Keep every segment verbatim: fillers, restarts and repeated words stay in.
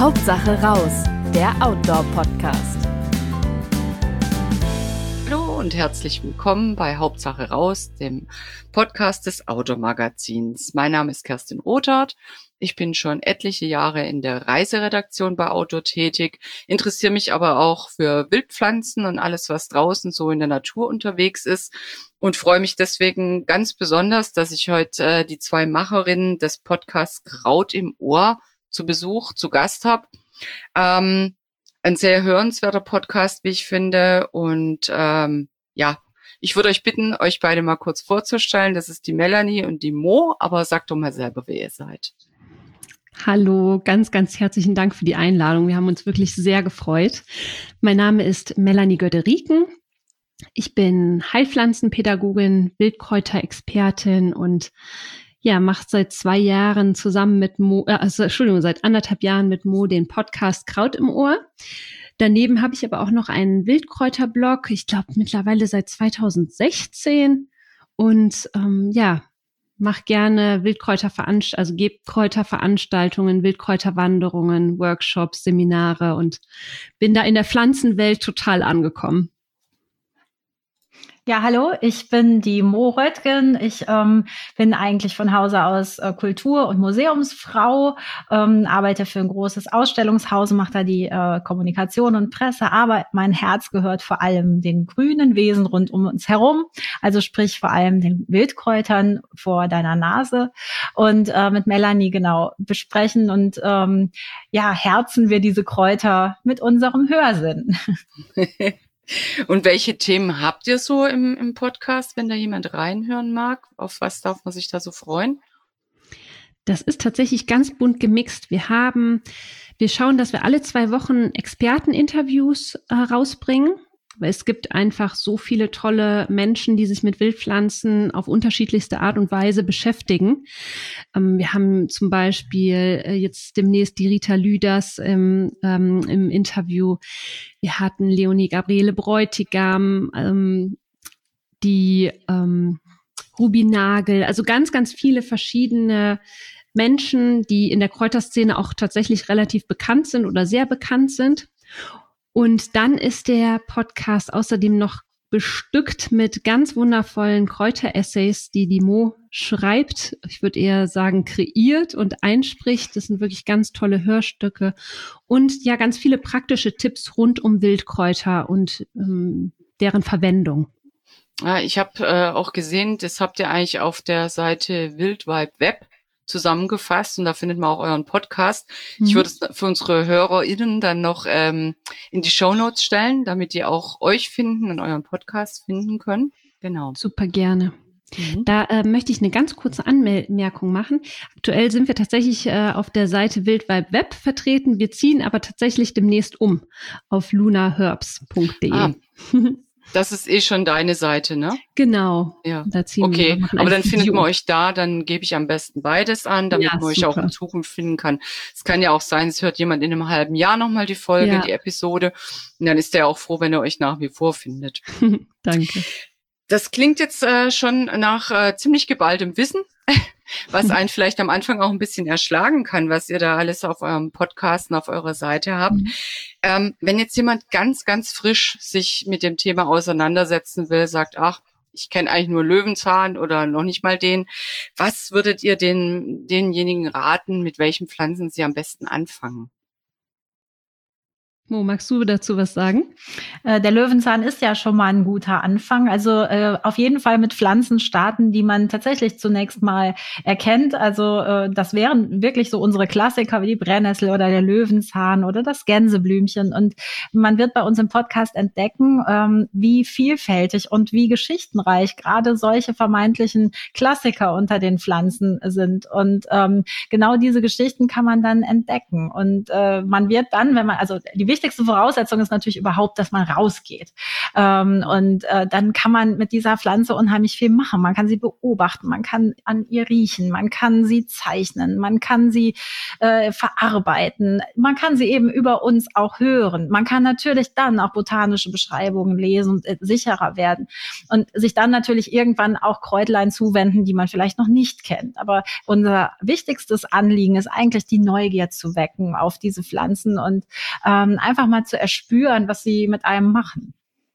Hauptsache raus, der Outdoor-Podcast. Hallo und herzlich willkommen bei Hauptsache raus, dem Podcast des Outdoor-Magazins. Mein Name ist Kerstin Rothart. Ich bin schon etliche Jahre in der Reiseredaktion bei Outdoor tätig, interessiere mich aber auch für Wildpflanzen und alles, was draußen so in der Natur unterwegs ist und freue mich deswegen ganz besonders, dass ich heute äh, die zwei Macherinnen des Podcasts Kraut im Ohr zu Besuch, zu Gast habe. Ähm, ein sehr hörenswerter Podcast, wie ich finde. Und ähm, ja, ich würde euch bitten, euch beide mal kurz vorzustellen. Das ist die Melanie und die Mo, aber sagt doch mal selber, wer ihr seid. Hallo, ganz, ganz herzlichen Dank für die Einladung. Wir haben uns wirklich sehr gefreut. Mein Name ist Melanie Göderiken. Ich bin Heilpflanzenpädagogin, Wildkräuterexpertin und ja, macht seit zwei Jahren zusammen mit Mo, äh, also Entschuldigung, seit anderthalb Jahren mit Mo den Podcast Kraut im Ohr. Daneben habe ich aber auch noch einen Wildkräuterblog, ich glaube mittlerweile seit zweitausendsechzehn und ähm, ja, mache gerne Wildkräuterveranstaltungen, also gebe Kräuterveranstaltungen, Wildkräuterwanderungen, Workshops, Seminare und bin da in der Pflanzenwelt total angekommen. Ja, hallo, ich bin die Mo Röttgen. Ich ähm, bin eigentlich von Hause aus äh, Kultur- und Museumsfrau, ähm, arbeite für ein großes Ausstellungshaus, mache da die äh, Kommunikation und Presse, aber mein Herz gehört vor allem den grünen Wesen rund um uns herum, also sprich vor allem den Wildkräutern vor deiner Nase und äh, mit Melanie genau besprechen und ähm, ja, herzen wir diese Kräuter mit unserem Hörsinn. Und welche Themen habt ihr so im, im Podcast, wenn da jemand reinhören mag? Auf was darf man sich da so freuen? Das ist tatsächlich ganz bunt gemixt. Wir haben, wir schauen, dass wir alle zwei Wochen Experteninterviews äh, rausbringen. Weil es gibt einfach so viele tolle Menschen, die sich mit Wildpflanzen auf unterschiedlichste Art und Weise beschäftigen. Ähm, wir haben zum Beispiel äh, jetzt demnächst die Rita Lüders im, ähm, im Interview. Wir hatten Leonie Gabriele Bräutigam, ähm, die ähm, Ruby Nagel, also ganz, ganz viele verschiedene Menschen, die in der Kräuterszene auch tatsächlich relativ bekannt sind oder sehr bekannt sind. Und dann ist der Podcast außerdem noch bestückt mit ganz wundervollen Kräuteressays, die die Mo schreibt. Ich würde eher sagen kreiert und einspricht. Das sind wirklich ganz tolle Hörstücke und ja ganz viele praktische Tipps rund um Wildkräuter und ähm, deren Verwendung. Ja, ich habe äh, auch gesehen, das habt ihr eigentlich auf der Seite Wildvibe Web zusammengefasst und da findet man auch euren Podcast. Mhm. Ich würde es für unsere HörerInnen dann noch ähm, in die Shownotes stellen, damit die auch euch finden und euren Podcast finden können. Genau. Super gerne. Mhm. Da äh, möchte ich eine ganz kurze Anmerkung machen. Aktuell sind wir tatsächlich äh, auf der Seite Wildvibe Web vertreten. Wir ziehen aber tatsächlich demnächst um auf lunaherbs punkt de. Ah. Das ist eh schon deine Seite, ne? Genau. Ja. Da ziehen okay, wir, aber dann findet man euch da, dann gebe ich am besten beides an, damit ja, man euch super. auch in Zukunft finden kann. Es kann ja auch sein, es hört jemand in einem halben Jahr nochmal die Folge, ja. die Episode. Und dann ist der auch froh, wenn er euch nach wie vor findet. Danke. Das klingt jetzt äh, schon nach äh, ziemlich geballtem Wissen, was einen vielleicht am Anfang auch ein bisschen erschlagen kann, was ihr da alles auf eurem Podcast und auf eurer Seite habt. Mhm. Ähm, wenn jetzt jemand ganz, ganz frisch sich mit dem Thema auseinandersetzen will, sagt, ach, ich kenne eigentlich nur Löwenzahn oder noch nicht mal den, was würdet ihr den denjenigen raten, mit welchen Pflanzen sie am besten anfangen? Mo, magst du dazu was sagen? Äh, der Löwenzahn ist ja schon mal ein guter Anfang. Also äh, auf jeden Fall mit Pflanzen starten, die man tatsächlich zunächst mal erkennt. Also äh, das wären wirklich so unsere Klassiker wie die Brennnessel oder der Löwenzahn oder das Gänseblümchen. Und man wird bei uns im Podcast entdecken, ähm, wie vielfältig und wie geschichtenreich gerade solche vermeintlichen Klassiker unter den Pflanzen sind. Und ähm, genau diese Geschichten kann man dann entdecken. Und äh, man wird dann, wenn man, also die wichtigste wichtigste Voraussetzung ist natürlich überhaupt, dass man rausgeht. Ähm, und äh, dann kann man mit dieser Pflanze unheimlich viel machen. Man kann sie beobachten, man kann an ihr riechen, man kann sie zeichnen, man kann sie äh, verarbeiten, man kann sie eben über uns auch hören. Man kann natürlich dann auch botanische Beschreibungen lesen und äh, sicherer werden und sich dann natürlich irgendwann auch Kräutlein zuwenden, die man vielleicht noch nicht kennt. Aber unser wichtigstes Anliegen ist eigentlich, die Neugier zu wecken auf diese Pflanzen und ähm, einfach mal zu erspüren, was sie mit einem machen.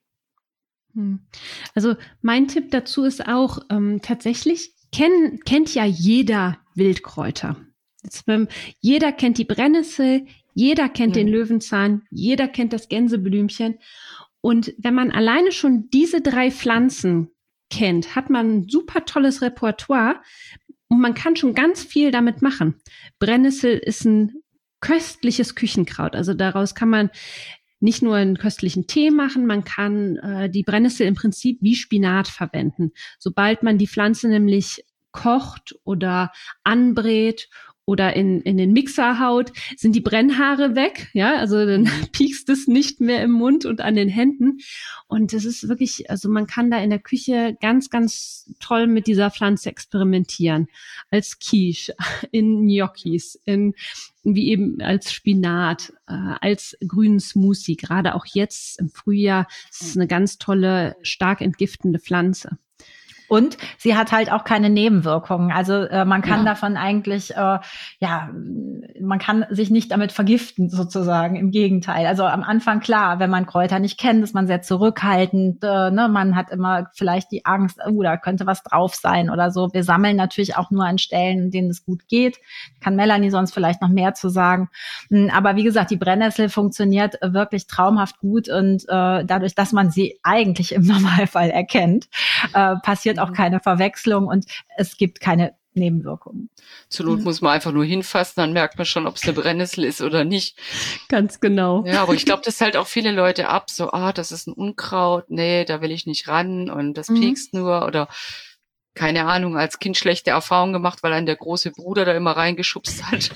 Also mein Tipp dazu ist auch, ähm, tatsächlich kenn, kennt ja jeder Wildkräuter. Jetzt, ähm, jeder kennt die Brennnessel, jeder kennt mhm. den Löwenzahn, jeder kennt das Gänseblümchen. Und wenn man alleine schon diese drei Pflanzen kennt, hat man ein super tolles Repertoire und man kann schon ganz viel damit machen. Brennnessel ist ein köstliches Küchenkraut, also daraus kann man nicht nur einen köstlichen Tee machen, man kann äh, die Brennnessel im Prinzip wie Spinat verwenden. Sobald man die Pflanze nämlich kocht oder anbrät oder in, in den Mixer haut, sind die Brennhaare weg, ja, also dann piekst es nicht mehr im Mund und an den Händen. Und das ist wirklich, also man kann da in der Küche ganz, ganz toll mit dieser Pflanze experimentieren. Als Quiche, in Gnocchis, in, wie eben als Spinat, äh, als grünen Smoothie. Gerade auch jetzt im Frühjahr ist es eine ganz tolle, stark entgiftende Pflanze. Und sie hat halt auch keine Nebenwirkungen. Also äh, man kann ja. davon eigentlich, äh, ja, man kann sich nicht damit vergiften sozusagen, im Gegenteil. Also am Anfang, klar, wenn man Kräuter nicht kennt, ist man sehr zurückhaltend. Äh, ne? Man hat immer vielleicht die Angst, oh, da könnte was drauf sein oder so. Wir sammeln natürlich auch nur an Stellen, in denen es gut geht. Kann Melanie sonst vielleicht noch mehr zu sagen. Aber wie gesagt, die Brennnessel funktioniert wirklich traumhaft gut und äh, dadurch, dass man sie eigentlich im Normalfall erkennt, äh, passiert auch keine Verwechslung und es gibt keine Nebenwirkungen. Zur Not muss man einfach nur hinfassen, dann merkt man schon, ob es eine Brennnessel ist oder nicht. Ganz genau. Ja, aber ich glaube, das hält auch viele Leute ab, so, ah, das ist ein Unkraut, nee, da will ich nicht ran und das mhm. piekst nur oder keine Ahnung, als Kind schlechte Erfahrungen gemacht, weil einen der große Bruder da immer reingeschubst hat.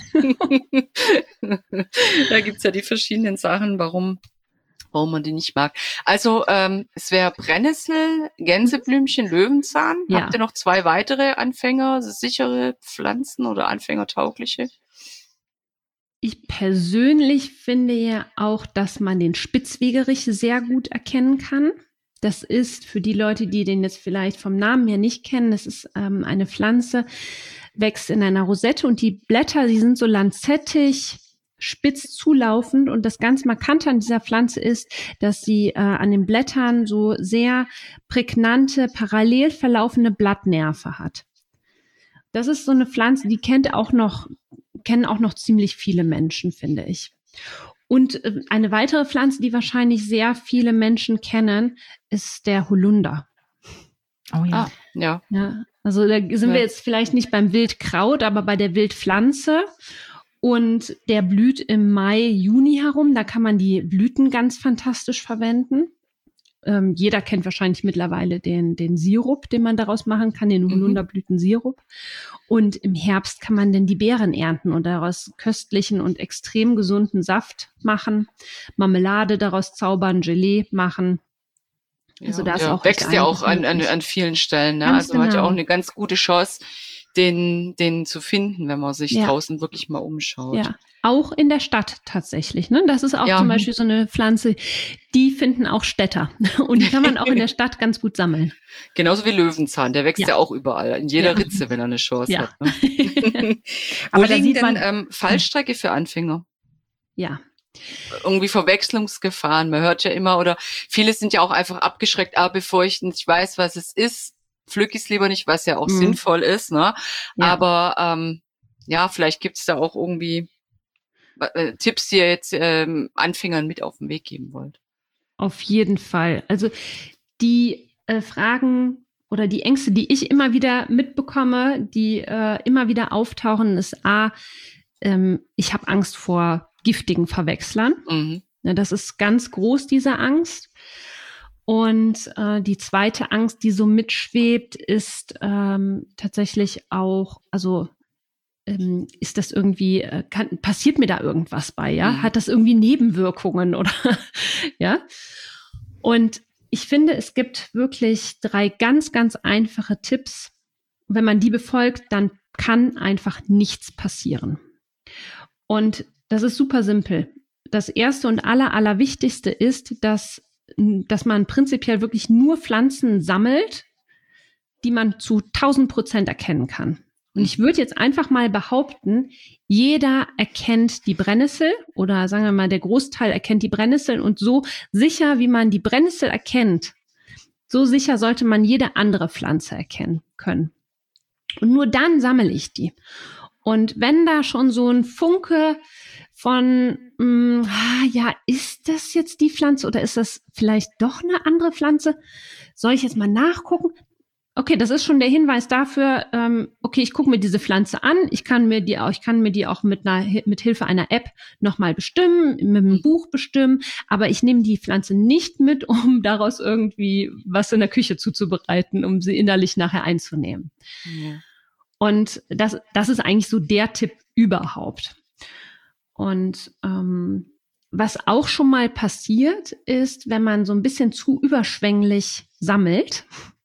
Da gibt's ja die verschiedenen Sachen, warum warum man die nicht mag. Also ähm, es wäre Brennnessel, Gänseblümchen, Löwenzahn. Ja. Habt ihr noch zwei weitere Anfänger, sichere Pflanzen oder anfängertaugliche? Ich persönlich finde ja auch, dass man den Spitzwegerich sehr gut erkennen kann. Das ist für die Leute, die den jetzt vielleicht vom Namen her nicht kennen, das ist ähm, eine Pflanze, wächst in einer Rosette und die Blätter, die sind so lanzettig, spitz zulaufend und das ganz Markante an dieser Pflanze ist, dass sie äh, an den Blättern so sehr prägnante, parallel verlaufende Blattnerven hat. Das ist so eine Pflanze, die kennt auch noch, kennen auch noch ziemlich viele Menschen, finde ich. Und äh, eine weitere Pflanze, die wahrscheinlich sehr viele Menschen kennen, ist der Holunder. Oh ja. Ah, ja. ja. Also da sind ja. wir jetzt vielleicht nicht beim Wildkraut, aber bei der Wildpflanze. Und der blüht im Mai, Juni herum. Da kann man die Blüten ganz fantastisch verwenden. Ähm, jeder kennt wahrscheinlich mittlerweile den, den Sirup, den man daraus machen kann, den Holunderblütensirup. Und im Herbst kann man dann die Beeren ernten und daraus köstlichen und extrem gesunden Saft machen, Marmelade daraus zaubern, Gelee machen. Also ja, das ja, auch wächst ja auch an, an, an vielen Stellen. Ne? Also man genau. hat ja auch eine ganz gute Chance, den, den zu finden, wenn man sich ja. draußen wirklich mal umschaut. Ja, auch in der Stadt tatsächlich. Ne? Das ist auch ja. zum Beispiel so eine Pflanze, die finden auch Städter. Und die kann man auch in der Stadt ganz gut sammeln. Genauso wie Löwenzahn, der wächst ja, ja auch überall, in jeder ja. Ritze, wenn er eine Chance ja. hat. Ne? Aber da sieht man ähm, Fallstrecke für Anfänger. Ja. Irgendwie Verwechslungsgefahren, man hört ja immer, oder viele sind ja auch einfach abgeschreckt, ah, bevor ich nicht weiß, was es ist, pflück ich es lieber nicht, was ja auch mhm. sinnvoll ist, ne? Ja. Aber ähm, ja, vielleicht gibt es da auch irgendwie äh, Tipps, die ihr jetzt ähm, Anfängern mit auf den Weg geben wollt. Auf jeden Fall. Also die äh, Fragen oder die Ängste, die ich immer wieder mitbekomme, die äh, immer wieder auftauchen, ist A, ähm, ich habe Angst vor giftigen Verwechslern. Mhm. Ja, das ist ganz groß, diese Angst. Und äh, die zweite Angst, die so mitschwebt, ist ähm, tatsächlich auch, also ähm, ist das irgendwie, äh, kann, passiert mir da irgendwas bei, ja? Mhm. Hat das irgendwie Nebenwirkungen oder, ja? Und ich finde, es gibt wirklich drei ganz, ganz einfache Tipps. Wenn man die befolgt, dann kann einfach nichts passieren. Und das ist super simpel. Das erste und aller, allerwichtigste ist, dass, dass man prinzipiell wirklich nur Pflanzen sammelt, die man zu tausend Prozent erkennen kann. Und ich würde jetzt einfach mal behaupten, jeder erkennt die Brennnessel oder sagen wir mal, der Großteil erkennt die Brennnessel und so sicher, wie man die Brennnessel erkennt, so sicher sollte man jede andere Pflanze erkennen können. Und nur dann sammle ich die. Und wenn da schon so ein Funke von, mh, ah, ja, ist das jetzt die Pflanze oder ist das vielleicht doch eine andere Pflanze? Soll ich jetzt mal nachgucken? Okay, das ist schon der Hinweis dafür, ähm, okay, ich gucke mir diese Pflanze an, ich kann mir die auch, ich kann mir die auch mit einer, mit Hilfe einer App nochmal bestimmen, mit einem Buch bestimmen, aber ich nehme die Pflanze nicht mit, um daraus irgendwie was in der Küche zuzubereiten, um sie innerlich nachher einzunehmen. Ja. Und das, das ist eigentlich so der Tipp überhaupt. Und ähm, was auch schon mal passiert ist, wenn man so ein bisschen zu überschwänglich sammelt,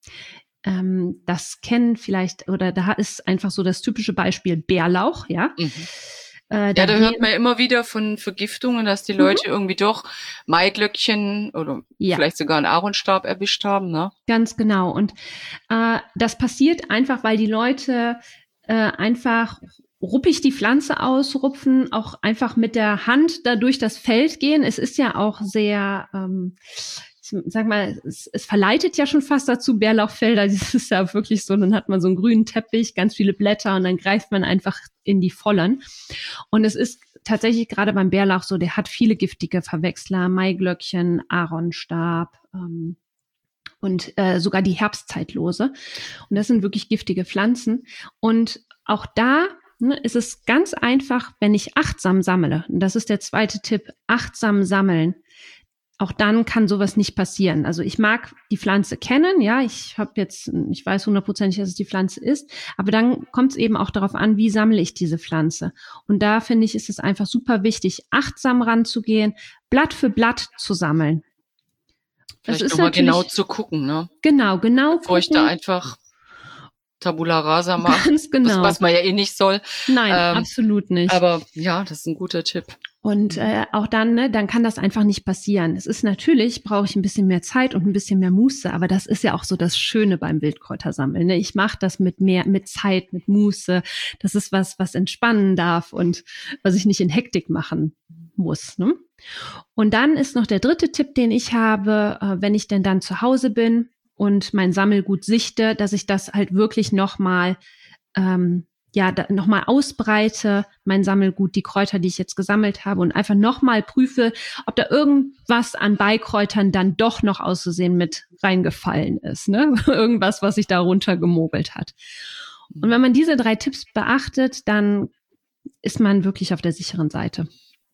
ähm, das kennen vielleicht, oder da ist einfach so das typische Beispiel Bärlauch, ja. Mhm. Äh, da ja, da hört man immer wieder von Vergiftungen, dass die Leute mhm. irgendwie doch Maiglöckchen oder ja. vielleicht sogar einen Aaronstab erwischt haben, ne? Ganz genau. Und äh, das passiert einfach, weil die Leute äh, einfach ruppig die Pflanze ausrupfen, auch einfach mit der Hand da durch das Feld gehen. Es ist ja auch sehr, ähm, ich sag mal, es, es verleitet ja schon fast dazu, Bärlauchfelder. Das ist ja wirklich so, dann hat man so einen grünen Teppich, ganz viele Blätter und dann greift man einfach in die Vollen. Und es ist tatsächlich gerade beim Bärlauch so, der hat viele giftige Verwechsler, Maiglöckchen, Aaronstab, ähm, und äh, sogar die Herbstzeitlose. Und das sind wirklich giftige Pflanzen. Und auch da ne, ist es ganz einfach, wenn ich achtsam sammle. Und das ist der zweite Tipp, achtsam sammeln. Auch dann kann sowas nicht passieren. Also ich mag die Pflanze kennen, ja, ich habe jetzt, ich weiß hundertprozentig, dass es die Pflanze ist, aber dann kommt es eben auch darauf an, wie sammle ich diese Pflanze. Und da finde ich, ist es einfach super wichtig, achtsam ranzugehen, Blatt für Blatt zu sammeln. Vielleicht nochmal genau zu gucken, ne? Genau, genau. Bevor ich da einfach Tabula Rasa mache, Ganz genau. das, was man ja eh nicht soll. Nein, ähm, absolut nicht. Aber ja, das ist ein guter Tipp. Und äh, auch dann, ne, dann kann das einfach nicht passieren. Es ist natürlich, brauche ich ein bisschen mehr Zeit und ein bisschen mehr Muße, aber das ist ja auch so das Schöne beim Wildkräutersammeln. Ne? Ich mache das mit mehr, mit Zeit, mit Muße. Das ist was, was entspannen darf und was ich nicht in Hektik machen muss. Ne? Und dann ist noch der dritte Tipp, den ich habe, äh, wenn ich denn dann zu Hause bin und mein Sammelgut sichte, dass ich das halt wirklich nochmal ähm, ja, nochmal ausbreite, mein Sammelgut, die Kräuter, die ich jetzt gesammelt habe und einfach nochmal prüfe, ob da irgendwas an Beikräutern dann doch noch auszusehen mit reingefallen ist, ne? Irgendwas, was sich da runtergemogelt hat. Und wenn man diese drei Tipps beachtet, dann ist man wirklich auf der sicheren Seite.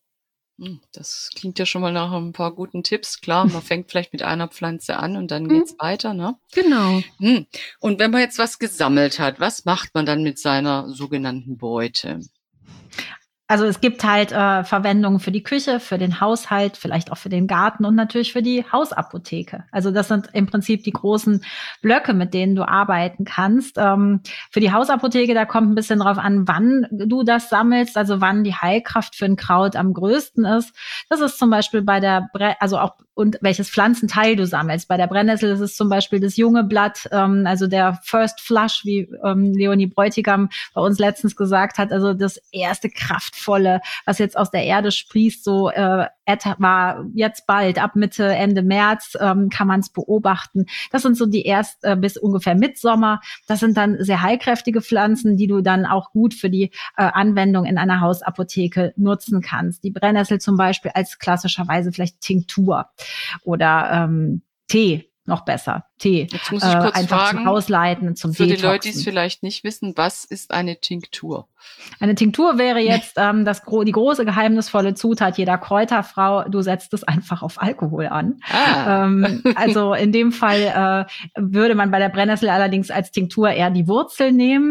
Das klingt ja schon mal nach ein paar guten Tipps. Klar, man fängt vielleicht mit einer Pflanze an und dann geht's hm. weiter, ne? Genau. Und wenn man jetzt was gesammelt hat, was macht man dann mit seiner sogenannten Beute? Also es gibt halt äh, Verwendungen für die Küche, für den Haushalt, vielleicht auch für den Garten und natürlich für die Hausapotheke. Also das sind im Prinzip die großen Blöcke, mit denen du arbeiten kannst. Ähm, für die Hausapotheke, da kommt ein bisschen drauf an, wann du das sammelst, also wann die Heilkraft für ein Kraut am größten ist. Das ist zum Beispiel bei der, Bre- also auch und welches Pflanzenteil du sammelst. Bei der Brennnessel ist es zum Beispiel das junge Blatt, ähm, also der First Flush, wie ähm, Leonie Bräutigam bei uns letztens gesagt hat, also das erste kraftvolle, was jetzt aus der Erde sprießt, so äh, etwa jetzt bald, ab Mitte, Ende März ähm, kann man es beobachten. Das sind so die erst äh, bis ungefähr Mitsommer. Das sind dann sehr heilkräftige Pflanzen, die du dann auch gut für die äh, Anwendung in einer Hausapotheke nutzen kannst. Die Brennnessel zum Beispiel als klassischerweise vielleicht Tinktur oder ähm, Tee, noch besser. Tee. Jetzt muss ich kurz äh, einfach fragen, zum Ausleiten, zum für Detoxen. die Leute, die es vielleicht nicht wissen, was ist eine Tinktur? Eine Tinktur wäre jetzt ähm, das gro- die große geheimnisvolle Zutat jeder Kräuterfrau. Du setzt es einfach auf Alkohol an. Ah. Ähm, also in dem Fall äh, würde man bei der Brennnessel allerdings als Tinktur eher die Wurzel nehmen.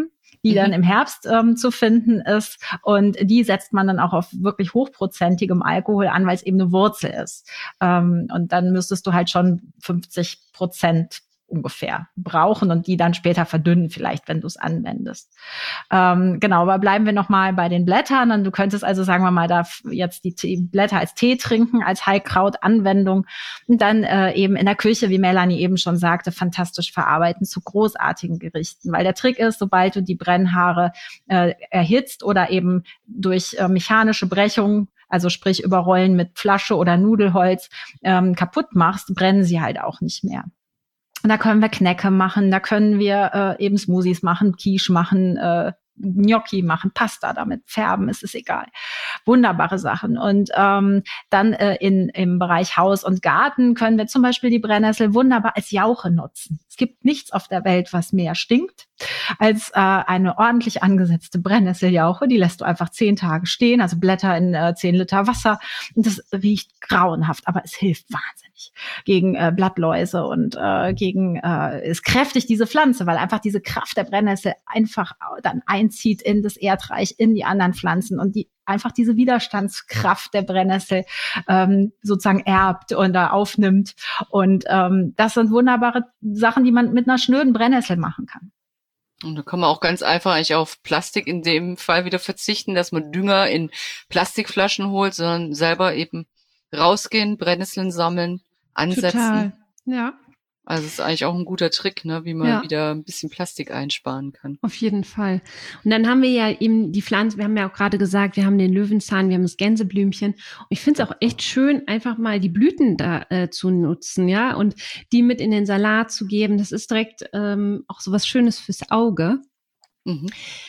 die Mhm. dann im Herbst ähm, zu finden ist. Und die setzt man dann auch auf wirklich hochprozentigem Alkohol an, weil es eben eine Wurzel ist. Ähm, und dann müsstest du halt schon fünfzig Prozent ungefähr brauchen und die dann später verdünnen vielleicht, wenn du es anwendest. Ähm, genau, aber bleiben wir nochmal bei den Blättern. Und du könntest also, sagen wir mal, da jetzt die Tee, Blätter als Tee trinken, als Heilkrautanwendung und dann äh, eben in der Küche, wie Melanie eben schon sagte, fantastisch verarbeiten zu großartigen Gerichten. Weil der Trick ist, sobald du die Brennhaare äh, erhitzt oder eben durch äh, mechanische Brechung, also sprich überrollen mit Flasche oder Nudelholz, ähm, kaputt machst, brennen sie halt auch nicht mehr. Und da können wir Knäcke machen, da können wir äh, eben Smoothies machen, Quiche machen, äh, Gnocchi machen, Pasta damit färben, es ist egal. Wunderbare Sachen. Und ähm, dann äh, in, im Bereich Haus und Garten können wir zum Beispiel die Brennnessel wunderbar als Jauche nutzen. Es gibt nichts auf der Welt, was mehr stinkt als äh, eine ordentlich angesetzte Brennnesseljauche. Die lässt du einfach zehn Tage stehen, also Blätter in äh, zehn Liter Wasser. Und das riecht grauenhaft, aber es hilft wahnsinnig gegen äh, Blattläuse und äh, gegen, äh, es kräftigt diese Pflanze, weil einfach diese Kraft der Brennnessel einfach dann einzieht in das Erdreich, in die anderen Pflanzen und die einfach diese Widerstandskraft der Brennnessel ähm, sozusagen erbt und da aufnimmt. Und ähm, das sind wunderbare Sachen, die man mit einer schnöden Brennnessel machen kann. Und da kann man auch ganz einfach eigentlich auf Plastik in dem Fall wieder verzichten, dass man Dünger in Plastikflaschen holt, sondern selber eben rausgehen, Brennnesseln sammeln, ansetzen. Total, ja. Also es ist eigentlich auch ein guter Trick, ne, wie man Ja. wieder ein bisschen Plastik einsparen kann. Auf jeden Fall. Und dann haben wir ja eben die Pflanzen, wir haben ja auch gerade gesagt, wir haben den Löwenzahn, wir haben das Gänseblümchen. Und ich finde es auch echt schön, einfach mal die Blüten da äh, zu nutzen, ja, und die mit in den Salat zu geben. Das ist direkt ähm, auch so was Schönes fürs Auge. Mhm.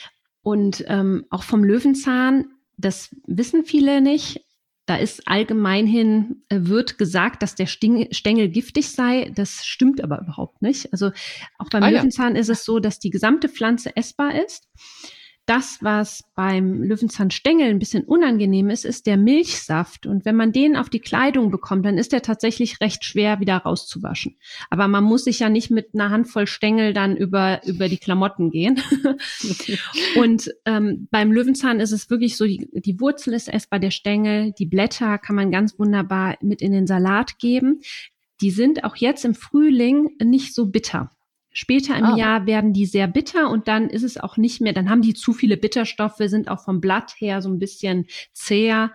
Und ähm, auch vom Löwenzahn, das wissen viele nicht. Da ist allgemein hin, äh, wird gesagt, dass der Sting- Stängel giftig sei. Das stimmt aber überhaupt nicht. Also auch beim Ah, ja. Löwenzahn ist es so, dass die gesamte Pflanze essbar ist. Das, was beim Löwenzahnstängel ein bisschen unangenehm ist, ist der Milchsaft. Und wenn man den auf die Kleidung bekommt, dann ist der tatsächlich recht schwer wieder rauszuwaschen. Aber man muss sich ja nicht mit einer Handvoll Stängel dann über, über die Klamotten gehen. Und ähm, beim Löwenzahn ist es wirklich so, die, die Wurzel ist essbar, der Stängel, die Blätter kann man ganz wunderbar mit in den Salat geben. Die sind auch jetzt im Frühling nicht so bitter. Später im Ah. Jahr werden die sehr bitter und dann ist es auch nicht mehr, dann haben die zu viele Bitterstoffe, sind auch vom Blatt her so ein bisschen zäher.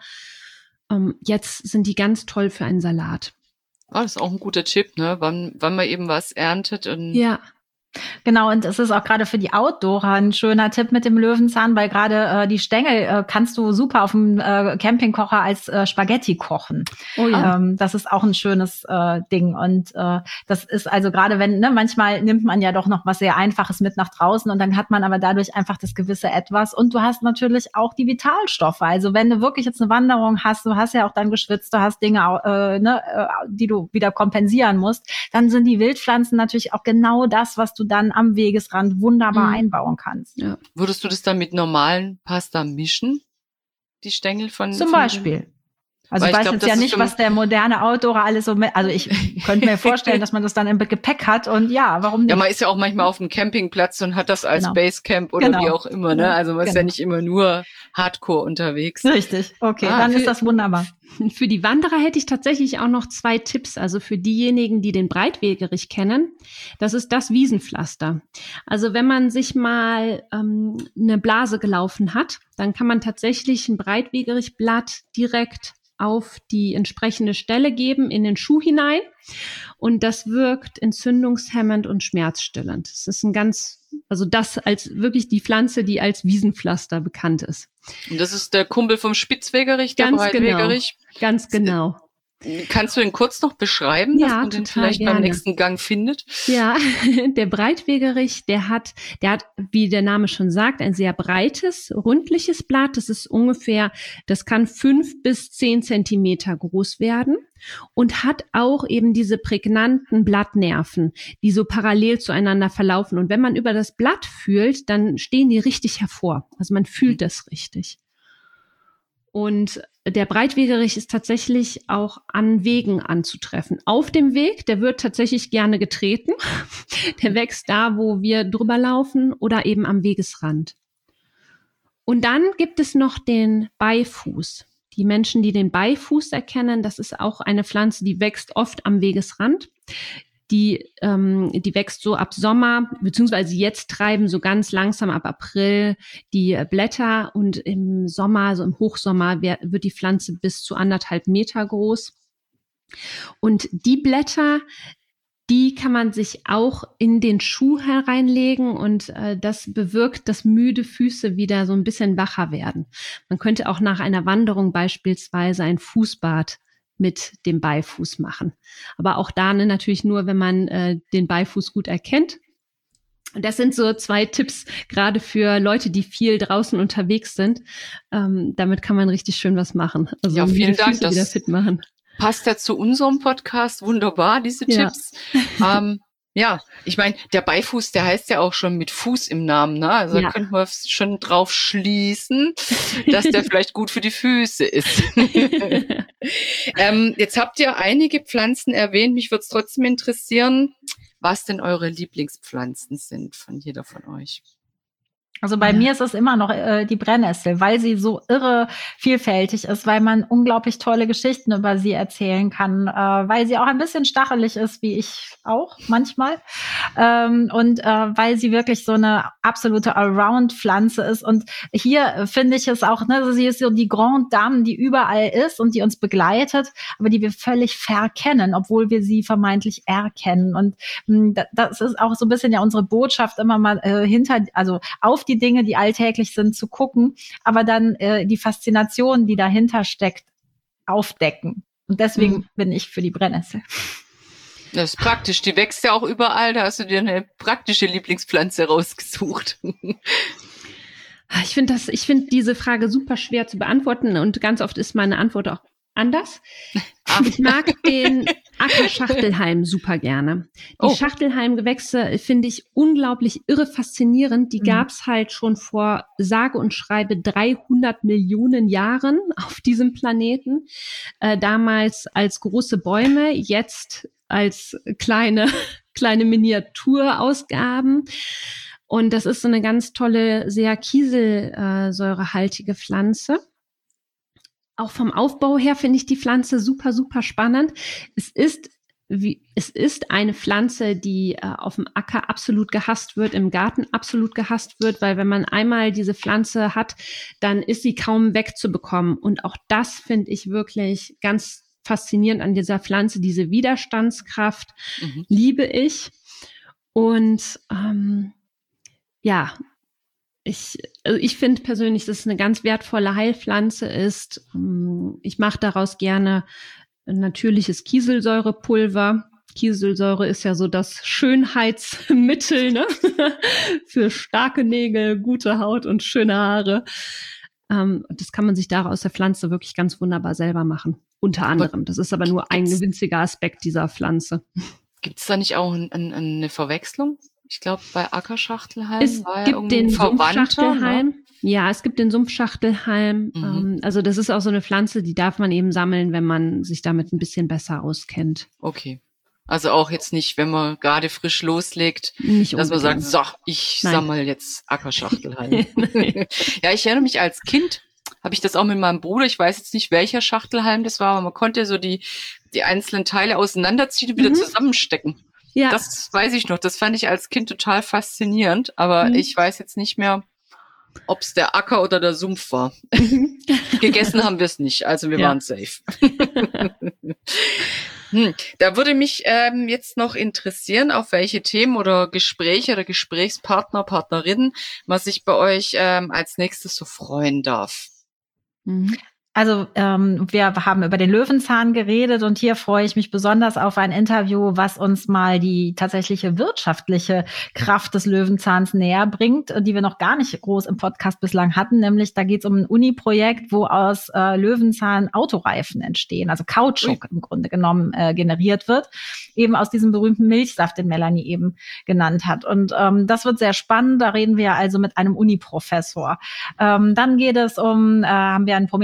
Ähm, jetzt sind die ganz toll für einen Salat. Ah, das ist auch ein guter Tipp, ne, wann, wann man eben was erntet und Ja, Genau, und es ist auch gerade für die Outdoorer ein schöner Tipp mit dem Löwenzahn, weil gerade äh, die Stängel äh, kannst du super auf dem äh, Campingkocher als äh, Spaghetti kochen. oh ja. Ähm, das ist auch ein schönes äh, Ding. Und äh, das ist also gerade, wenn, ne, manchmal nimmt man ja doch noch was sehr Einfaches mit nach draußen und dann hat man aber dadurch einfach das gewisse Etwas. Und du hast natürlich auch die Vitalstoffe. Also wenn du wirklich jetzt eine Wanderung hast, du hast ja auch dann geschwitzt, du hast Dinge, äh, ne, äh, die du wieder kompensieren musst, dann sind die Wildpflanzen natürlich auch genau das, was du dann am Wegesrand wunderbar Mhm. einbauen kannst. Ja. würdest du das dann mit normalen Pasta mischen? Die Stängel von Zum von Beispiel. Also Weil ich ich weiß glaub, jetzt das ja ist nicht, für- was der moderne Outdoorer alles so mit, also ich könnte mir vorstellen, dass man das dann im Gepäck hat und ja, warum nicht? Ja, man ist ja auch manchmal auf dem Campingplatz und hat das als Genau. Basecamp oder Genau. wie auch immer, ne? Also man ist ja Genau. nicht immer nur Hardcore unterwegs. Richtig, okay, Ah, dann für- ist das wunderbar. Für die Wanderer hätte ich tatsächlich auch noch zwei Tipps. Also für diejenigen, die den Breitwegerich kennen, das ist das Wiesenpflaster. Also wenn man sich mal ähm, eine Blase gelaufen hat, dann kann man tatsächlich ein Breitwegerichblatt direkt auf die entsprechende Stelle geben, in den Schuh hinein. Und das wirkt entzündungshemmend und schmerzstillend. Das ist ein ganz, also das als wirklich die Pflanze, die als Wiesenpflaster bekannt ist. Und das ist der Kumpel vom Spitzwegerich, der Ganz Breitwegerich. Ganz genau. Kannst du den kurz noch beschreiben, dass Ja, man den total vielleicht gerne. beim nächsten Gang findet? Ja, der Breitwegerich, der hat, der hat, wie der Name schon sagt, ein sehr breites, rundliches Blatt. Das ist ungefähr, das kann fünf bis zehn Zentimeter groß werden und hat auch eben diese prägnanten Blattnerven, die so parallel zueinander verlaufen. Und wenn man über das Blatt fühlt, dann stehen die richtig hervor. Also man fühlt das richtig. Und der Breitwegerich ist tatsächlich auch an Wegen anzutreffen. Auf dem Weg, der wird tatsächlich gerne getreten. Der wächst da, wo wir drüber laufen oder eben am Wegesrand. Und dann gibt es noch den Beifuß. Die Menschen, die den Beifuß erkennen, das ist auch eine Pflanze, die wächst oft am Wegesrand. Die, ähm, die wächst so ab Sommer, beziehungsweise jetzt treiben so ganz langsam ab April die Blätter und im Sommer, so im Hochsommer, wird die Pflanze bis zu anderthalb Meter groß. Und die Blätter, die kann man sich auch in den Schuh hereinlegen und äh, das bewirkt, dass müde Füße wieder so ein bisschen wacher werden. Man könnte auch nach einer Wanderung beispielsweise ein Fußbad mit dem Beifuß machen. Aber auch da ne, natürlich nur, wenn man äh, den Beifuß gut erkennt. Und das sind so zwei Tipps, gerade für Leute, die viel draußen unterwegs sind. Ähm, damit kann man richtig schön was machen. Also ja, vielen Dank, Füße wieder fit machen. Passt ja zu unserem Podcast wunderbar, diese ja. Tipps. ähm, ja, ich meine, der Beifuß, der heißt ja auch schon mit Fuß im Namen, ne? Also ja. Da könnte man schon drauf schließen, dass der vielleicht gut für die Füße ist. ähm, jetzt habt ihr einige Pflanzen erwähnt. Mich würde es trotzdem interessieren, was denn eure Lieblingspflanzen sind von jeder von euch. Also bei ja. mir ist es immer noch äh, die Brennnessel, weil sie so irre vielfältig ist, weil man unglaublich tolle Geschichten über sie erzählen kann, äh, weil sie auch ein bisschen stachelig ist, wie ich auch manchmal. Ähm, und äh, weil sie wirklich so eine absolute Allround-Pflanze ist. Und hier äh, finde ich es auch, ne, sie ist so die Grande Dame, die überall ist und die uns begleitet, aber die wir völlig verkennen, obwohl wir sie vermeintlich erkennen. Und mh, das ist auch so ein bisschen ja unsere Botschaft, immer mal äh, hinter, also auf die Dinge, die alltäglich sind, zu gucken, aber dann äh, die Faszination, die dahinter steckt, aufdecken. Und deswegen mhm. bin ich für die Brennnessel. Das ist praktisch. Die wächst ja auch überall. Da hast du dir eine praktische Lieblingspflanze rausgesucht. Ich finde das, ich finde diese Frage super schwer zu beantworten und ganz oft ist meine Antwort auch anders. Ach. Ich mag den Ackerschachtelhalm super gerne. Die oh. Schachtelhalmgewächse finde ich unglaublich irre faszinierend. Die mhm. gab es halt schon vor sage und schreibe dreihundert Millionen Jahren auf diesem Planeten. Äh, damals als große Bäume, jetzt als kleine, kleine Miniaturausgaben. Und das ist so eine ganz tolle, sehr kieselsäurehaltige Pflanze. Auch vom Aufbau her finde ich die Pflanze super, super spannend. Es ist wie, es ist eine Pflanze, die äh, auf dem Acker absolut gehasst wird, im Garten absolut gehasst wird, weil wenn man einmal diese Pflanze hat, dann ist sie kaum wegzubekommen. Und auch das finde ich wirklich ganz faszinierend an dieser Pflanze, diese Widerstandskraft mhm. liebe ich. Und ähm, ja, Ich, also ich finde persönlich, dass es eine ganz wertvolle Heilpflanze ist. Ich mache daraus gerne ein natürliches Kieselsäurepulver. Kieselsäure ist ja so das Schönheitsmittel, ne? Für starke Nägel, gute Haut und schöne Haare. Das kann man sich da aus der Pflanze wirklich ganz wunderbar selber machen. Unter anderem. Das ist aber nur ein winziger Aspekt dieser Pflanze. Gibt es da nicht auch ein, ein, eine Verwechslung? Ich glaube, bei Ackerschachtelhalm es war gibt ja den Verwandter, Sumpfschachtelhalm. Ne? Ja, es gibt den Sumpfschachtelhalm. Mhm. Ähm, also das ist auch so eine Pflanze, die darf man eben sammeln, wenn man sich damit ein bisschen besser auskennt. Okay. Also auch jetzt nicht, wenn man gerade frisch loslegt, nicht dass man sagt, so, ich Nein. sammle jetzt Ackerschachtelhalm. Ja, ich erinnere mich als Kind, habe ich das auch mit meinem Bruder, ich weiß jetzt nicht, welcher Schachtelhalm das war, aber man konnte so die, die einzelnen Teile auseinanderziehen und wieder mhm. zusammenstecken. Ja. Das weiß ich noch, das fand ich als Kind total faszinierend, aber mhm. ich weiß jetzt nicht mehr, ob es der Acker oder der Sumpf war. Mhm. Gegessen haben wir es nicht, also wir ja. waren safe. hm, da würde mich ähm, jetzt noch interessieren, auf welche Themen oder Gespräche oder Gesprächspartner, Partnerinnen man sich bei euch ähm, als nächstes so freuen darf. Mhm. Also ähm, wir haben über den Löwenzahn geredet und hier freue ich mich besonders auf ein Interview, was uns mal die tatsächliche wirtschaftliche Kraft des Löwenzahns näher bringt, die wir noch gar nicht groß im Podcast bislang hatten. Nämlich da geht es um ein Uni-Projekt, wo aus äh, Löwenzahn Autoreifen entstehen, also Kautschuk Ui. im Grunde genommen äh, generiert wird, eben aus diesem berühmten Milchsaft, den Melanie eben genannt hat. Und ähm, das wird sehr spannend, da reden wir also mit einem Uni-Professor. Ähm, dann geht es um, äh, haben wir einen prominenten Gast,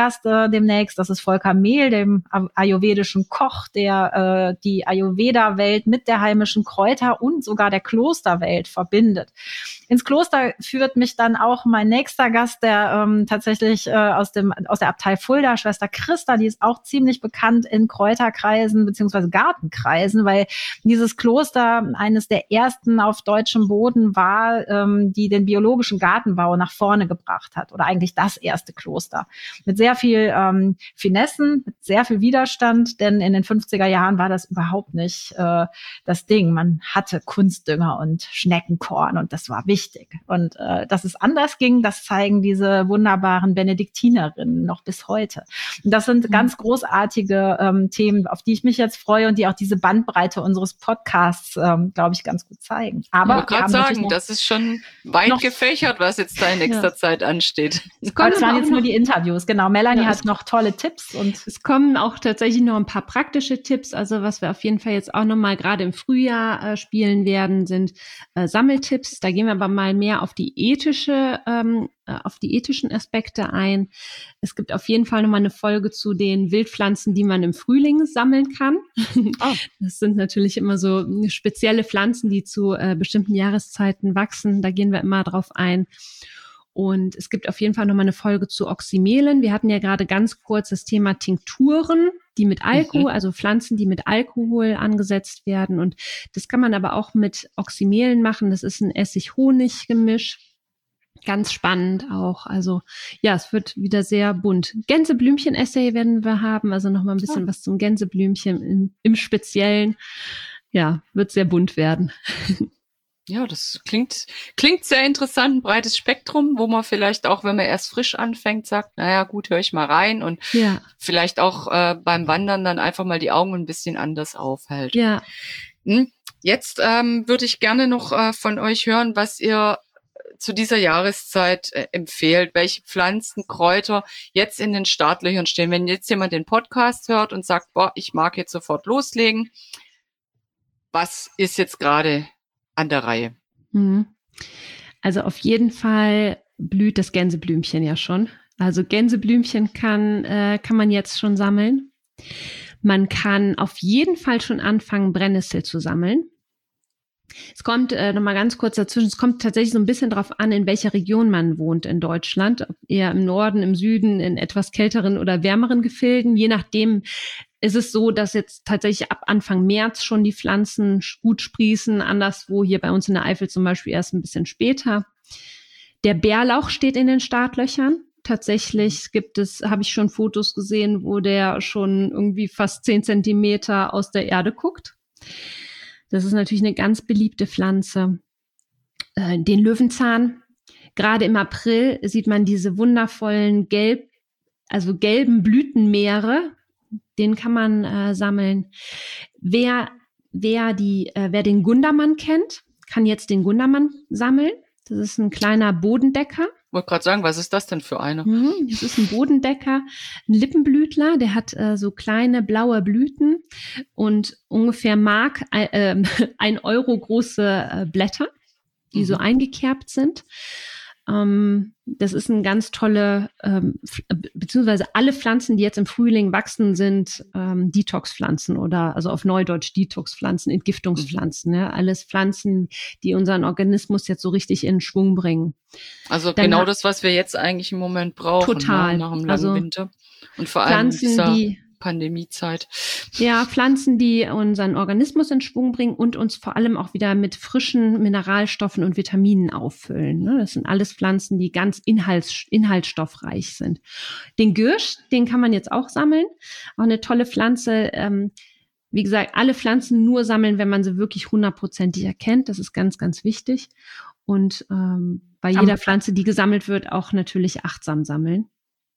Gast äh, demnächst. Das ist Volker Mehl, dem ayurvedischen Koch, der äh, die Ayurveda-Welt mit der heimischen Kräuter- und sogar der Klosterwelt verbindet. Ins Kloster führt mich dann auch mein nächster Gast, der ähm, tatsächlich äh, aus dem aus der Abtei Fulda, Schwester Christa, die ist auch ziemlich bekannt in Kräuterkreisen beziehungsweise Gartenkreisen, weil dieses Kloster eines der ersten auf deutschem Boden war, ähm, die den biologischen Gartenbau nach vorne gebracht hat, oder eigentlich das erste Kloster. Mit sehr viel ähm, Finessen, mit sehr viel Widerstand, denn in den fünfziger Jahren war das überhaupt nicht äh, das Ding. Man hatte Kunstdünger und Schneckenkorn und das war wichtig. Und äh, dass es anders ging, das zeigen diese wunderbaren Benediktinerinnen noch bis heute. Und das sind mhm. ganz großartige ähm, Themen, auf die ich mich jetzt freue und die auch diese Bandbreite unseres Podcasts, ähm, glaube ich, ganz gut zeigen. Aber ich wollte gerade sagen, das ist schon weit gefächert, was jetzt da in nächster ja. Zeit ansteht. Es kommen waren jetzt nur die Interviews, genau. Melanie ja, hat noch tolle Tipps. Und es kommen auch tatsächlich noch ein paar praktische Tipps. Also was wir auf jeden Fall jetzt auch nochmal gerade im Frühjahr äh, spielen werden, sind äh, Sammeltipps. Da gehen wir aber mal mehr auf die ethische, ähm, auf die ethischen Aspekte ein. Es gibt auf jeden Fall nochmal eine Folge zu den Wildpflanzen, die man im Frühling sammeln kann. Oh. Das sind natürlich immer so spezielle Pflanzen, die zu äh, bestimmten Jahreszeiten wachsen. Da gehen wir immer drauf ein. Und es gibt auf jeden Fall nochmal eine Folge zu Oxymelen. Wir hatten ja gerade ganz kurz das Thema Tinkturen, die mit Alkohol, mhm. also Pflanzen, die mit Alkohol angesetzt werden. Und das kann man aber auch mit Oxymelen machen. Das ist ein Essig-Honig-Gemisch. Ganz spannend auch. Also ja, es wird wieder sehr bunt. Gänseblümchen-Essay werden wir haben. Also nochmal ein bisschen oh. was zum Gänseblümchen im, im Speziellen. Ja, wird sehr bunt werden. Ja, das klingt klingt sehr interessant, ein breites Spektrum, wo man vielleicht auch, wenn man erst frisch anfängt, sagt, naja gut, höre ich mal rein und ja. vielleicht auch äh, beim Wandern dann einfach mal die Augen ein bisschen anders aufhält. Ja. Hm? Jetzt ähm, würde ich gerne noch äh, von euch hören, was ihr zu dieser Jahreszeit äh, empfehlt, welche Pflanzen, Kräuter jetzt in den Startlöchern stehen. Wenn jetzt jemand den Podcast hört und sagt, boah, ich mag jetzt sofort loslegen, was ist jetzt gerade an der Reihe? Also auf jeden Fall blüht das Gänseblümchen ja schon. Also Gänseblümchen kann, äh, kann man jetzt schon sammeln. Man kann auf jeden Fall schon anfangen, Brennnessel zu sammeln. Es kommt äh, nochmal ganz kurz dazwischen, es kommt tatsächlich so ein bisschen drauf an, in welcher Region man wohnt in Deutschland. Ob eher im Norden, im Süden, in etwas kälteren oder wärmeren Gefilden. Je nachdem ist es so, dass jetzt tatsächlich ab Anfang März schon die Pflanzen gut sprießen. Anderswo hier bei uns in der Eifel zum Beispiel erst ein bisschen später. Der Bärlauch steht in den Startlöchern. Tatsächlich gibt es, habe ich schon Fotos gesehen, wo der schon irgendwie fast zehn Zentimeter aus der Erde guckt. Das ist natürlich eine ganz beliebte Pflanze. Äh, den Löwenzahn. Gerade im April sieht man diese wundervollen gelb, also gelben Blütenmeere. Den kann man äh, sammeln. Wer, wer, die, äh, wer den Gundermann kennt, kann jetzt den Gundermann sammeln. Das ist ein kleiner Bodendecker. Ich wollte gerade sagen, was ist das denn für einer? Mhm, das ist ein Bodendecker, ein Lippenblütler, der hat äh, so kleine blaue Blüten und ungefähr Mark, äh, ein Euro große äh, Blätter, die mhm. so eingekerbt sind. Ähm, das ist ein ganz tolle, ähm, beziehungsweise alle Pflanzen, die jetzt im Frühling wachsen, sind ähm, Detox-Pflanzen oder also auf Neudeutsch Detox-Pflanzen, Entgiftungspflanzen. Mhm. Ja, alles Pflanzen, die unseren Organismus jetzt so richtig in Schwung bringen. Also Dann genau das, was wir jetzt eigentlich im Moment brauchen. Total. Ne, nach dem langen also Winter. Und vor allem Pflanzen, in dieser die Pandemiezeit. Ja, Pflanzen, die unseren Organismus in Schwung bringen und uns vor allem auch wieder mit frischen Mineralstoffen und Vitaminen auffüllen. Das sind alles Pflanzen, die ganz inhalts- inhaltsstoffreich sind. Den Giersch, den kann man jetzt auch sammeln. Auch eine tolle Pflanze. Wie gesagt, alle Pflanzen nur sammeln, wenn man sie wirklich hundertprozentig erkennt. Das ist ganz, ganz wichtig. Und ähm, bei jeder Pflanze, die gesammelt wird, auch natürlich achtsam sammeln.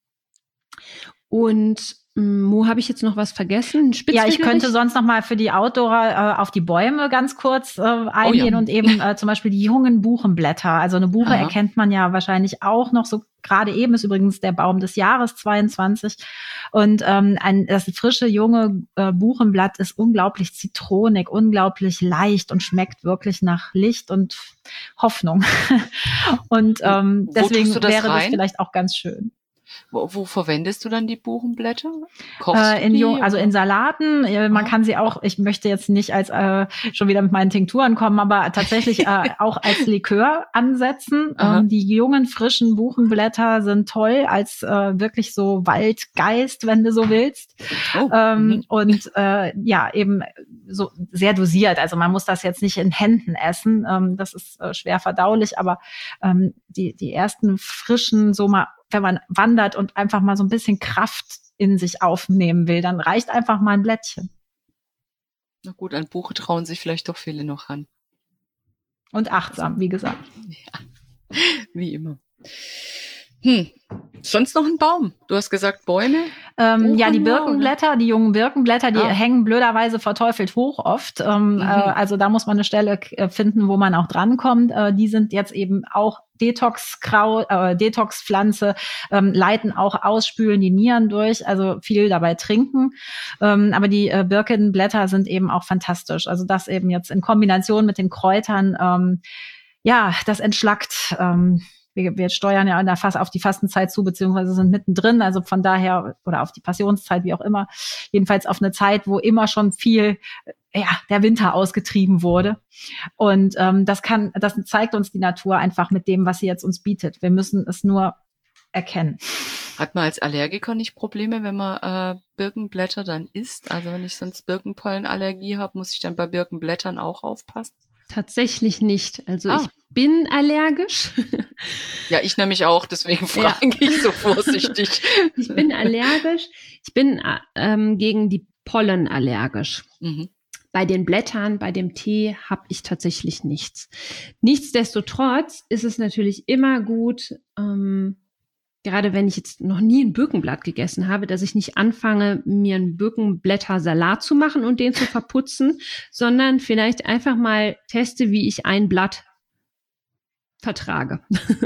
Und Mo, habe ich jetzt noch was vergessen? Ja, ich könnte sonst noch mal für die Outdoorer äh, auf die Bäume ganz kurz äh, eingehen oh ja. und eben äh, zum Beispiel die jungen Buchenblätter. Also eine Buche Aha. erkennt man ja wahrscheinlich auch noch so. Gerade eben ist übrigens der Baum des Jahres zweiundzwanzig. Und ähm, ein, das frische, junge äh, Buchenblatt ist unglaublich zitronig, unglaublich leicht und schmeckt wirklich nach Licht und Hoffnung. Und ähm, deswegen das wäre rein? das vielleicht auch ganz schön. Wo, wo verwendest du dann die Buchenblätter? Kochst Äh, in du die, Jung, also in Salaten. Äh, man Aha. kann sie auch, ich möchte jetzt nicht als äh, schon wieder mit meinen Tinkturen kommen, aber tatsächlich äh, auch als Likör ansetzen. Ähm, die jungen, frischen Buchenblätter sind toll als äh, wirklich so Waldgeist, wenn du so willst. Oh, Ähm, mhm. und äh, ja, eben so sehr dosiert. Also man muss das jetzt nicht in Händen essen. Ähm, das ist äh, schwer verdaulich, aber ähm, die, die ersten frischen, so mal, wenn man wandert und einfach mal so ein bisschen Kraft in sich aufnehmen will, dann reicht einfach mal ein Blättchen. Na gut, an Buche trauen sich vielleicht doch viele noch ran. Und achtsam, wie gesagt. Ja, wie immer. Hm. Sonst noch ein Baum? Du hast gesagt Bäume? Ähm, ja, die Buchen nur, Birkenblätter, die jungen Birkenblätter, die Ah. hängen blöderweise verteufelt hoch oft. Ähm, Mhm. äh, also da muss man eine Stelle äh, finden, wo man auch drankommt. Äh, die sind jetzt eben auch Detox-Krau, äh, Detox-Pflanze, ähm, leiten auch aus, spülen die Nieren durch, also viel dabei trinken. Ähm, aber die äh, Birkenblätter sind eben auch fantastisch. Also das eben jetzt in Kombination mit den Kräutern, ähm, ja, das entschlackt. Ähm, wir, wir steuern ja in der Fast auf die Fastenzeit zu, beziehungsweise sind mittendrin, also von daher, oder auf die Passionszeit, wie auch immer, jedenfalls auf eine Zeit, wo immer schon viel, ja, der Winter ausgetrieben wurde. Und ähm, das kann, das zeigt uns die Natur einfach mit dem, was sie jetzt uns bietet. Wir müssen es nur erkennen. Hat man als Allergiker nicht Probleme, wenn man äh, Birkenblätter dann isst? Also wenn ich sonst Birkenpollenallergie habe, muss ich dann bei Birkenblättern auch aufpassen? Tatsächlich nicht. Also Ah. ich bin allergisch. Ja, ich nämlich auch, deswegen frage ich so vorsichtig. Ich bin allergisch. Ich bin ähm, gegen die Pollen allergisch. Mhm. Bei den Blättern, bei dem Tee habe ich tatsächlich nichts. Nichtsdestotrotz ist es natürlich immer gut, ähm, gerade wenn ich jetzt noch nie ein Birkenblatt gegessen habe, dass ich nicht anfange, mir einen Birkenblättersalat zu machen und den zu verputzen, sondern vielleicht einfach mal teste, wie ich ein Blatt vertrage.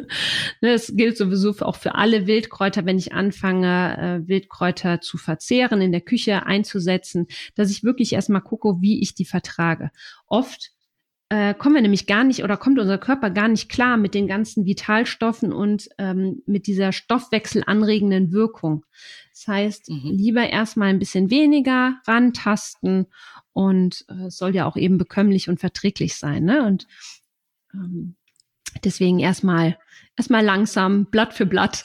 Das gilt sowieso auch für alle Wildkräuter, wenn ich anfange, Wildkräuter zu verzehren, in der Küche einzusetzen, dass ich wirklich erstmal gucke, wie ich die vertrage. Oft äh, kommen wir nämlich gar nicht oder kommt unser Körper gar nicht klar mit den ganzen Vitalstoffen und ähm, mit dieser stoffwechselanregenden Wirkung. Das heißt, mhm. lieber erstmal ein bisschen weniger rantasten und äh, es soll ja auch eben bekömmlich und verträglich sein, ne? Und ähm, deswegen erstmal erstmal langsam, Blatt für Blatt.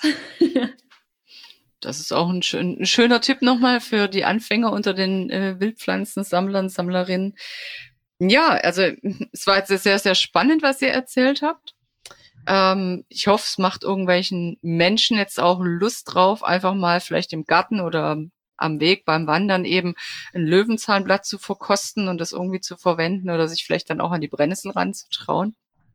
Das ist auch ein, schön, ein schöner Tipp nochmal für die Anfänger unter den äh, Wildpflanzensammlern, Sammlerinnen. Ja, also es war jetzt sehr, sehr spannend, was ihr erzählt habt. Ähm, ich hoffe, es macht irgendwelchen Menschen jetzt auch Lust drauf, einfach mal vielleicht im Garten oder am Weg beim Wandern eben ein Löwenzahnblatt zu verkosten und das irgendwie zu verwenden oder sich vielleicht dann auch an die Brennnessel ranzutrauen.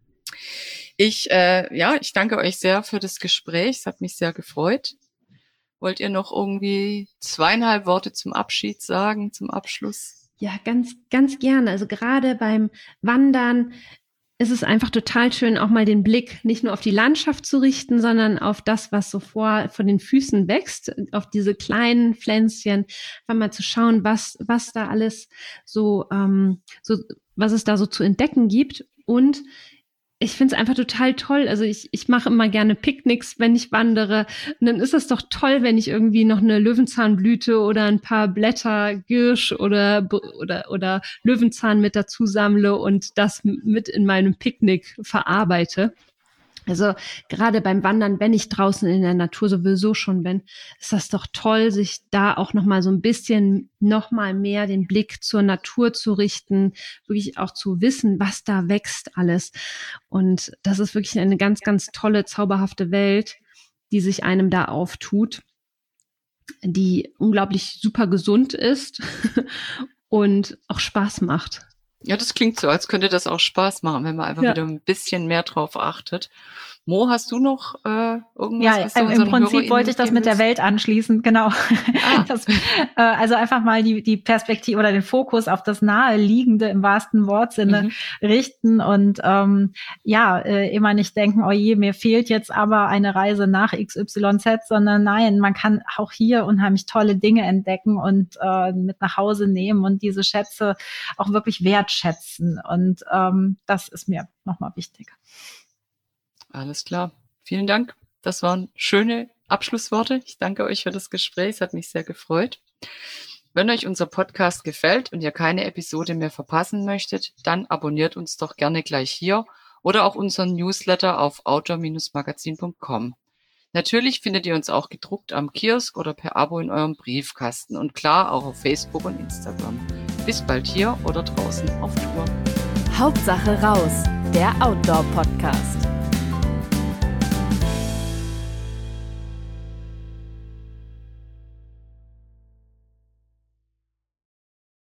Ich, äh, ja, ich danke euch sehr für das Gespräch. Es hat mich sehr gefreut. Wollt ihr noch irgendwie zweieinhalb Worte zum Abschied sagen, zum Abschluss? Ja, ganz, ganz gerne. Also gerade beim Wandern ist es einfach total schön, auch mal den Blick nicht nur auf die Landschaft zu richten, sondern auf das, was so vor, vor den Füßen wächst, auf diese kleinen Pflänzchen, einfach mal zu schauen, was, was da alles so, ähm, so, was es da so zu entdecken gibt. Und ich finde es einfach total toll. Also ich, ich mache immer gerne Picknicks, wenn ich wandere. Und dann ist es doch toll, wenn ich irgendwie noch eine Löwenzahnblüte oder ein paar Blätter Girsch oder, oder, oder Löwenzahn mit dazu sammle und das mit in meinem Picknick verarbeite. Also gerade beim Wandern, wenn ich draußen in der Natur sowieso schon bin, ist das doch toll, sich da auch nochmal so ein bisschen nochmal mehr den Blick zur Natur zu richten, wirklich auch zu wissen, was da wächst alles. Und das ist wirklich eine ganz, ganz tolle, zauberhafte Welt, die sich einem da auftut, die unglaublich super gesund ist und auch Spaß macht. Ja, das klingt so, als könnte das auch Spaß machen, wenn man einfach ja. wieder ein bisschen mehr drauf achtet. Mo, hast du noch äh, irgendwas? Ja, was du im Prinzip wollte ich das mit der Welt anschließen, genau. Ah. Das, äh, also einfach mal die, die Perspektive oder den Fokus auf das Naheliegende im wahrsten Wortsinne mhm. richten und ähm, ja, äh, immer nicht denken, oh je, mir fehlt jetzt aber eine Reise nach X Y Z, sondern nein, man kann auch hier unheimlich tolle Dinge entdecken und äh, mit nach Hause nehmen und diese Schätze auch wirklich wertschätzen. Und ähm, das ist mir nochmal wichtig. Alles klar. Vielen Dank. Das waren schöne Abschlussworte. Ich danke euch für das Gespräch. Es hat mich sehr gefreut. Wenn euch unser Podcast gefällt und ihr keine Episode mehr verpassen möchtet, dann abonniert uns doch gerne gleich hier oder auch unseren Newsletter auf outdoor Bindestrich magazin Punkt com. Natürlich findet ihr uns auch gedruckt am Kiosk oder per Abo in eurem Briefkasten und klar auch auf Facebook und Instagram. Bis bald hier oder draußen auf Tour. Hauptsache raus, der Outdoor-Podcast.